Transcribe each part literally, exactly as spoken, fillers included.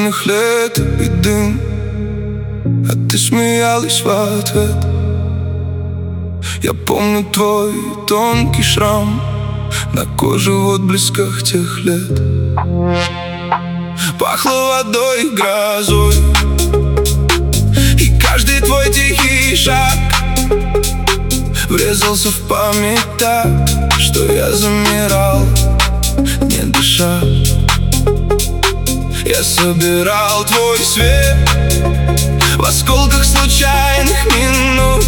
бессонных лет и дым, а ты смеялась в ответ. Я помню твой тонкий шрам на коже в отблесках тех лет. Пахло водой и грозой, и каждый твой тихий шаг врезался в память так, что я замирал, не дыша. Я собирал твой свет в осколках случайных минут,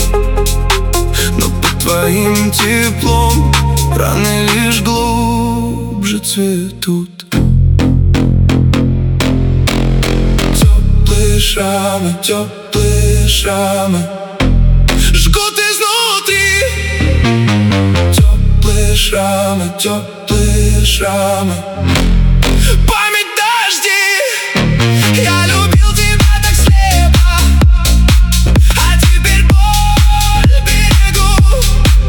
но под твоим теплом раны лишь глубже цветут. Теплые шрамы, теплые шрамы жгут изнутри. Теплые шрамы, теплые шрамы, память дожди. Я любил тебя так слепо, а теперь боль берегу.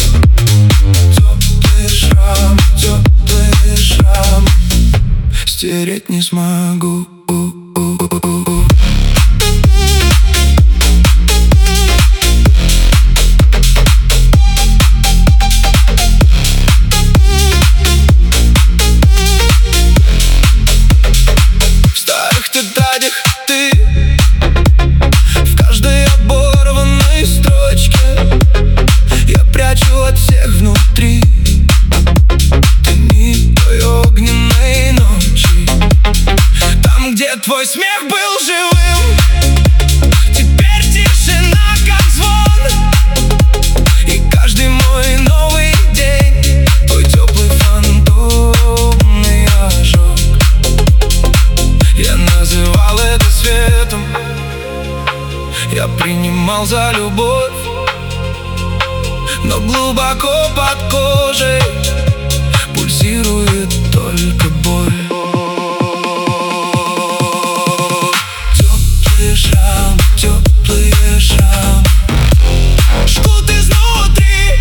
Теплые шрамы, теплые шрамы стереть не смогу. Ты в каждой оборванной строчке я прячу от всех внутри. Ты не той огненной ночи, там, где твой смех был живым. Теперь тишина, как звон, и каждый мой новый день твой теплый фантомный ожог. Я называл это светом, я принимал за любовь, но глубоко под кожей пульсирует только боль. Теплые шрамы, теплые шрамы жгут изнутри.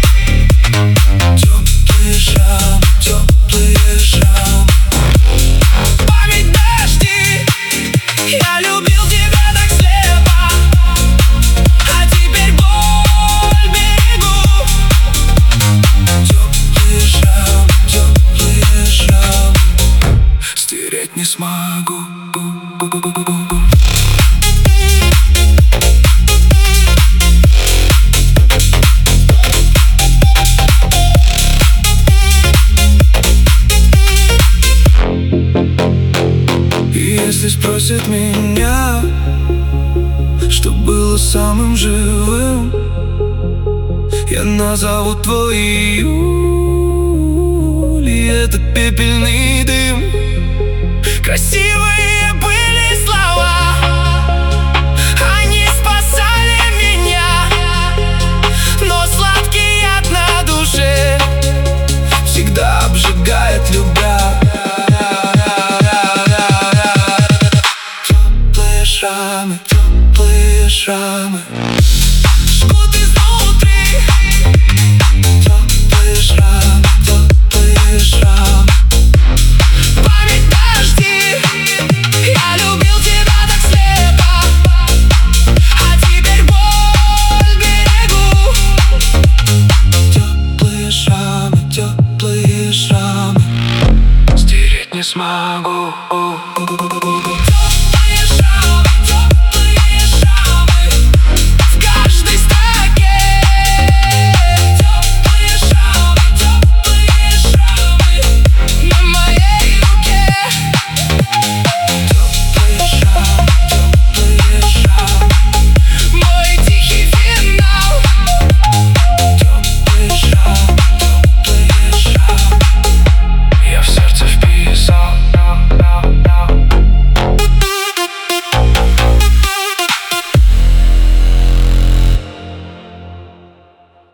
Теплые шрамы, теплые шрамы, память дожди. Я любил тебя так слепо, а теперь боль берегу. Теплые шрамы, теплые шрамы стереть не смогу. Если спросят меня, что было самым живым, я назову твой июль, и это пепельный дым. Красивые были слова, они спасали меня, но сладкий яд на душе всегда обжигает, любя. Шрамы, теплые шрамы жгут изнутри. Теплые шрамы, теплые шрамы, память дожди. Я любил тебя так слепо, а теперь боль берегу. Теплые шрамы, теплые шрамы стереть не смогу.